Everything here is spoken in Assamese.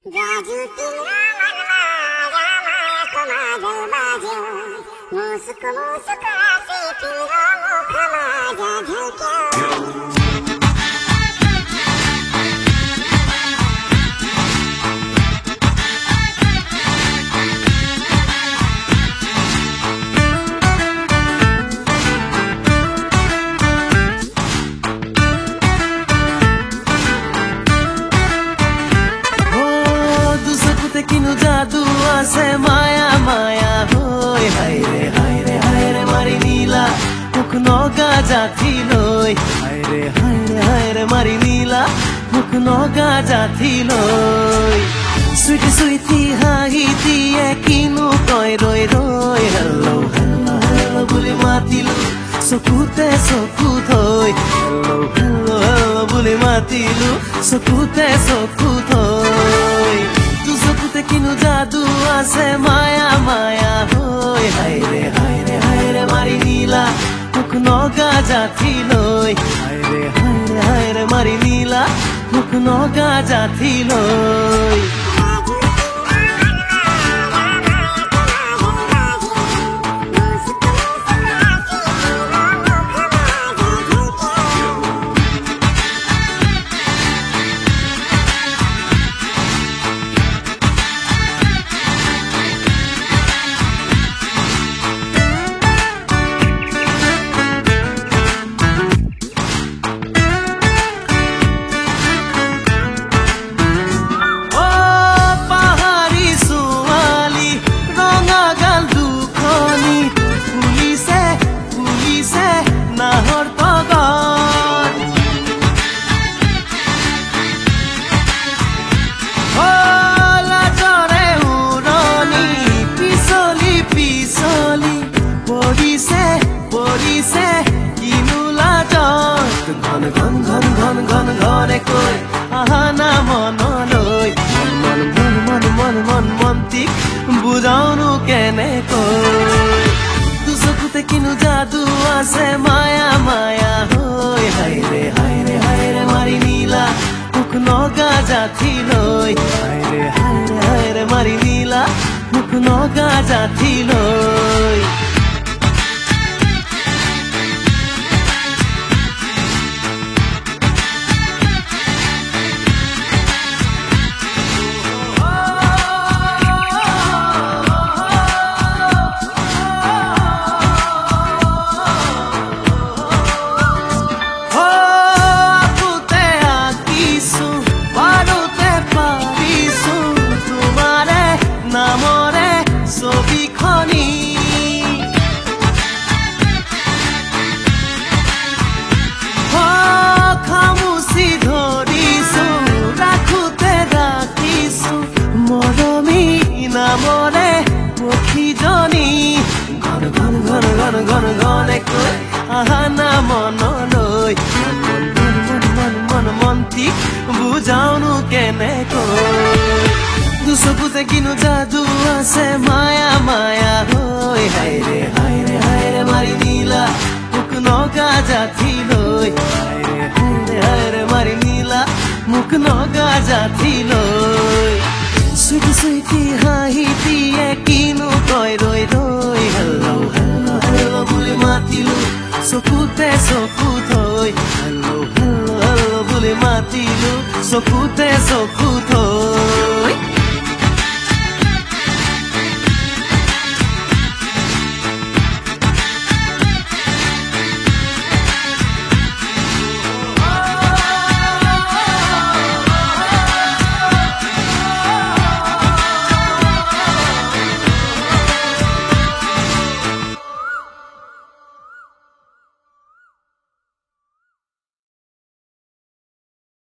गाजु तिम्रो मनमा रामाको माझौ बाज्यो मुसुक मुसुक हाँसे तिम्रो मुखमा झल्क्यो किनु जादू आसे माया माया होय हाय रे मारी नीला मुख नगा जाथिलोय हाय रे मारी नीला मुख नगा जाथिलोय स्वीटी स्वीटी हाही दिए किनु कय रोय रोय हेलो हेलो हेलो बुली मातिलु सकुते सकु थोय हेलो हेलो हेलो बुली मातिलु सकुते सकु थोय किनु जादू आसे माया माया होय हाय रे मारी नीला मुख नगा जाथिलोय हाय रे मारी नीला मुख नगा जाथिलोय घन कोई आहाना मनलोय मन बुझाउनु केने कोई दुसकुते किनु जादू आसे माया माया होय हाय रे मारी नीला मुख नगा जाथिलोय हाय रे मारी नीला मुख नगा जाथिलोय মরে পক্ষী জনী ঘন ঘন ঘন ঘন ঘন ঘনে কই আহানা মনলৈ মনটি বুঝাউनु কেনে কই দুচকুতে কিনো যাদু আছে মায়া মায়া হৈ হায় ৰে মাৰি নীলা মুখ নগা জাথিলৈ হায় ৰে মাৰি নীলা মুখ Naga জাথিলৈ Sweetie, sweetie, hahi diye kinu koi roi roi Hello, hello, hello, buli matilu Sokute sokutoi Hello, hello, hello, buli matilu Sokute sokutoi